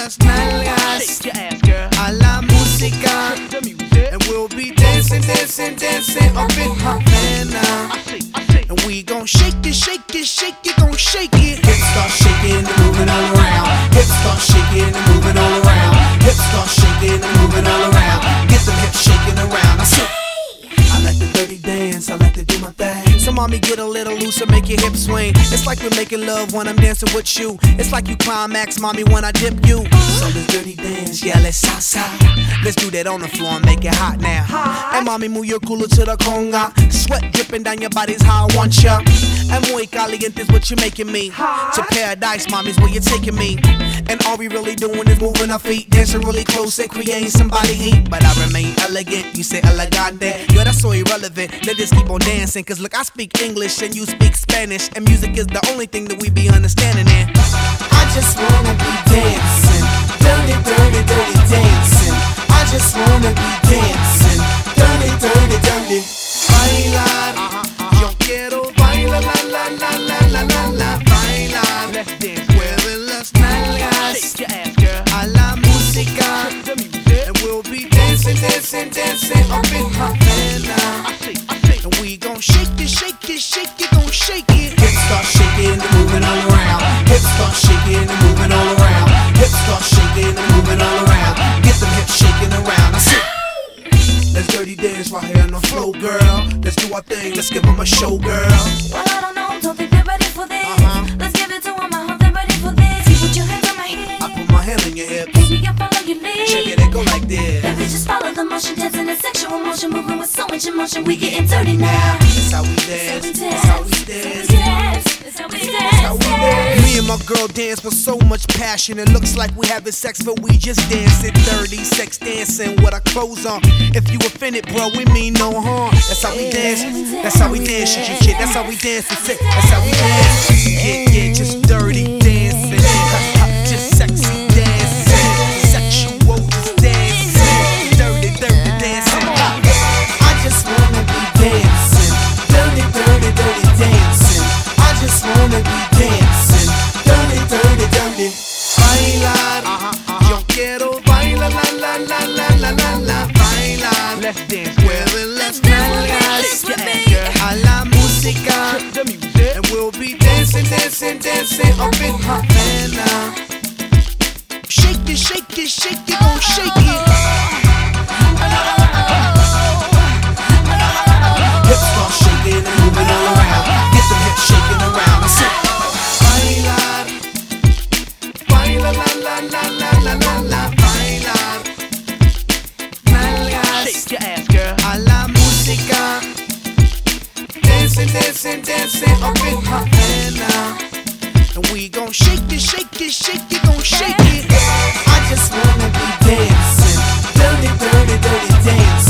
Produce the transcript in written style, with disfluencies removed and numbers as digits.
las nalgas. Shake your ass, girl. A la música. The music. And we'll be dancing, dancing, dancing up in Havana. I say. And we gon' shake it, shake it, shake it, gon' shake it. Hips start shaking and moving all around. Hips start shaking and moving all around. Hips start shaking and moving all around. Get them hips shaking around. I said, I like the dirty dance, I like to do my thing. So mommy, get a little looser, make your hips swing. It's like we're making love when I'm dancing with you. It's like you climax, mommy, when I dip you. So let's dirty dance, yeah, let's salsa. Let's do that on the floor and make it hot now. And mommy, move your cooler to the conga. Sweat dripping down your body's how I want ya. And muy caliente is what you're making me. To paradise, mommy's where you're taking me. And all we really doing is moving our feet, dancing really close and creating somebody heat. But I remain elegant, you say elegante. Yo, that's so irrelevant, let's just keep on dancing. Cause look, I speak English and you speak Spanish, and music is the only thing that we be understanding in. I just wanna be dancing, dirty, dirty, dirty dancing. I just wanna be dancing, dirty, dirty, dirty. Bailar, yo quiero bailar, la la la la la la la. Bailar, Let's dance. mueve las nalgas. Shake your ass, girl. A la música. The music. And we'll be dancing, dancing, dancing up in Havana. I say. And we gon' shake it, shake it, shake it, gon' shake it. Hips start shaking and moving all around. Hips start shaking and moving all around. Hips start shaking and moving all around. Get them hips shaking around. I said, let's dirty dance right here on the floor, girl. Let's do our thing, let's give them a show, girl. Well, I don't think they're ready for this. Let's give it to them, I hope they're ready for this. You put your hands on my hip, I put my hand on your hip. baby, I follow your lead. Check it, it go like this. Baby, just follow the motion, dancing in sexual motion, moving with so much emotion. We getting dirty now. That's how we dance, that's how we dance. That's how we dance. Me and my girl dance with so much passion. It looks like we having sex, but we just dancing dirty. Sex dancing with our clothes on. If you offended, bro, we mean no harm. That's how we dance. That's how we dance, shit, shit. That's how we dance. That's how we dance. Yeah, just dirty dancing. Just sexy dancing. Sexual just dancing. Dirty, dirty dancing. I just wanna be dancing. Dirty, dirty, dirty dancing. I just wanna be dancing. Dirty, dirty, dirty. Bailar, yo quiero bailar, la la la la la la la. Bailar, Let's dance. mueve las nalgas. Shake your ass, girl. A la música, The music. and we'll be dancing, dancing, dancing up in Havana. Shake it, shake it, shake it, gon' shake it. Hips start shaking and moving all around. Get them hips shaking around. I said, bailar, bailar, la la la la la la la. Bailar, nalgas, Shake your ass, girl. a la música. Dancing, dancing, dancing up in Havana. And we gon' shake it, shake it, shake it, gon' shake it. I just wanna be dancing, dirty, dirty, dirty dancing.